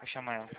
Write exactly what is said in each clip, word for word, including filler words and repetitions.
chamar ela.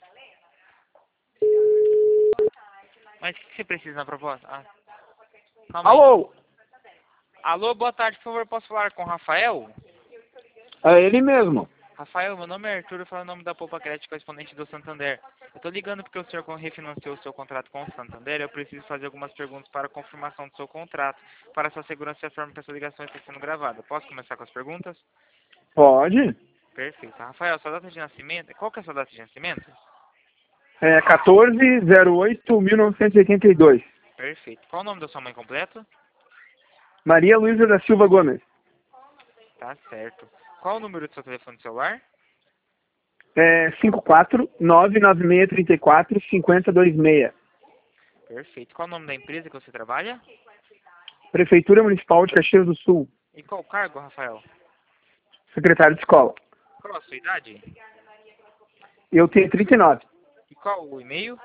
Mas o que você precisa na proposta? Ah, calma aí. Alô? Alô, boa tarde, por favor, posso falar com o Rafael? É ele mesmo. Rafael, meu nome é Arthur, eu falo o nome da Poupa Crédito, correspondente do Santander. Eu tô ligando porque o senhor refinanciou o seu contrato com o Santander, eu preciso fazer algumas perguntas para a confirmação do seu contrato. Para sua segurança e a forma que a sua ligação está sendo gravada. Posso começar com as perguntas? Pode. Perfeito. Rafael, sua data de nascimento, qual que é a sua data de nascimento? É quatorze zero oito mil novecentos e oitenta e dois. Perfeito. Qual o nome da sua mãe completo? Maria Luísa da Silva Gomes. Tá certo. Qual o número do seu telefone celular? É cinco quatro nove nove seis três quatro cinco zero dois seis. Perfeito. Qual o nome da empresa que você trabalha? Prefeitura Municipal de Caxias do Sul. E qual o cargo, Rafael? Secretário de Escola. Qual a sua idade? Eu tenho trinta e nove. E qual o e-mail?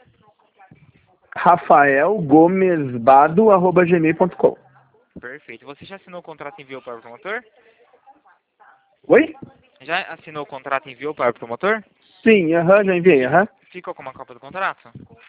rafael gomes bado arroba gmail ponto com. Perfeito. Você já assinou o contrato e enviou para o promotor? Oi? Já assinou o contrato e enviou para o promotor? Sim, aham, já enviei, aham. Ficou com uma cópia do contrato?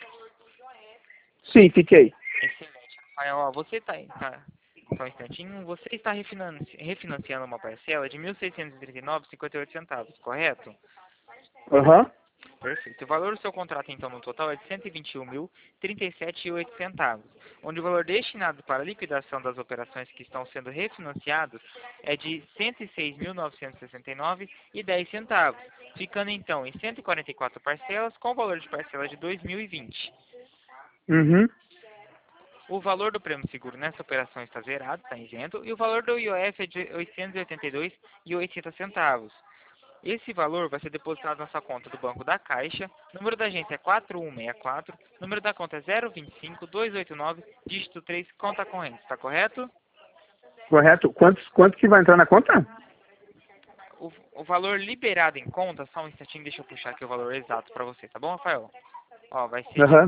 Sim, fiquei. Excelente. Rafael, ó, você está... Tá, só um instantinho. Você está refinanci, refinanciando uma parcela de mil seiscentos e trinta e nove reais e cinquenta e oito centavos, correto? Aham. Perfeito. O valor do seu contrato, então, no total é de cento e vinte e um mil, trinta e sete reais e oito centavos, onde o valor destinado para a liquidação das operações que estão sendo refinanciadas é de cento e seis mil, novecentos e sessenta e nove reais e dez centavos, ficando, então, em cento e quarenta e quatro parcelas, com o valor de parcela de dois mil e vinte. Uhum. O valor do prêmio seguro nessa operação está zerado, está isento, e o valor do I O F é de oitocentos e oitenta e dois reais e oitenta centavos. Esse valor vai ser depositado na sua conta do Banco da Caixa, número da agência é quatro um seis quatro, número da conta é zero dois cinco dois oito nove, dígito três, conta corrente, está correto? Correto. Quantos, quanto que vai entrar na conta? O, o valor liberado em conta, só um instantinho, deixa eu puxar aqui o valor exato para você, tá bom, Rafael? Ó, vai ser de, Aham.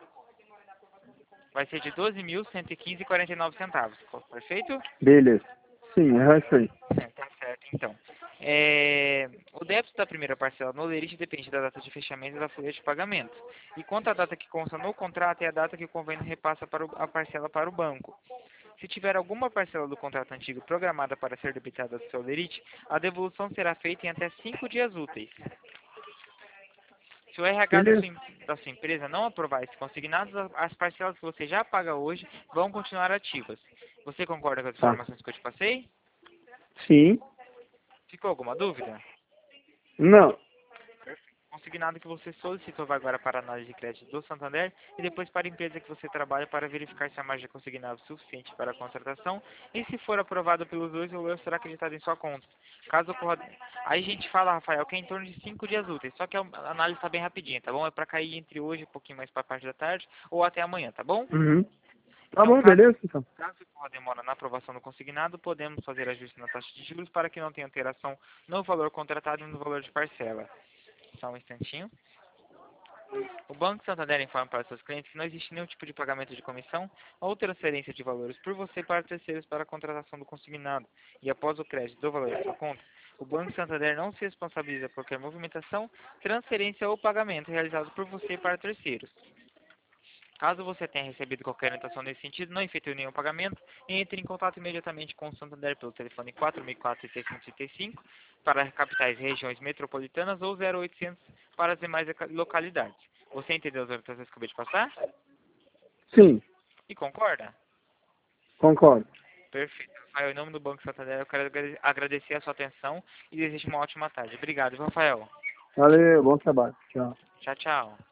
vai ser de doze mil, cento e quinze reais e quarenta e nove centavos, perfeito? Beleza. Sim, aham, isso aí. É, tá certo, então. É, o débito da primeira parcela no lerite depende da data de fechamento da folha de pagamento. E quanto à data que consta no contrato, é a data que o convênio repassa para o, a parcela para o banco. Se tiver alguma parcela do contrato antigo programada para ser debitada do seu lerite, a devolução será feita em até cinco dias úteis. Se o R H da Beleza. sua, da sua empresa não aprovar esses consignados, as parcelas que você já paga hoje vão continuar ativas. Você concorda com as Tá. informações que eu te passei? Sim. Ficou alguma dúvida? Não. Consignado que você solicitou vai agora para a análise de crédito do Santander e depois para a empresa que você trabalha para verificar se a margem é consignada suficiente para a contratação e se for aprovado pelos dois, o valor será acreditado em sua conta. Caso ocorra... Aí a gente fala, Rafael, que é em torno de cinco dias úteis, só que a análise está bem rapidinha, tá bom? É para cair entre hoje, um pouquinho mais para a parte da tarde ou até amanhã, tá bom? Uhum. Tá Então, bom, caso, beleza, então. caso ocorra demora na aprovação do consignado, podemos fazer ajuste na taxa de juros para que não tenha alteração no valor contratado e no valor de parcela. Só um instantinho. O Banco Santander informa para seus clientes que não existe nenhum tipo de pagamento de comissão ou transferência de valores por você para terceiros para a contratação do consignado. E após o crédito do valor da sua conta, o Banco Santander não se responsabiliza por qualquer movimentação, transferência ou pagamento realizado por você para terceiros. Caso você tenha recebido qualquer orientação nesse sentido, não efetue nenhum pagamento, entre em contato imediatamente com o Santander pelo telefone quatro seis quatro, seis três cinco para capitais e regiões metropolitanas ou zero oitocentos para as demais localidades. Você entendeu as orientações que eu acabei de passar? Sim, E concorda? concordo. Perfeito. Rafael, em nome do Banco Santander, eu quero agradecer a sua atenção e desejo uma ótima tarde. Obrigado, Rafael. Valeu, bom trabalho. Tchau. Tchau, tchau.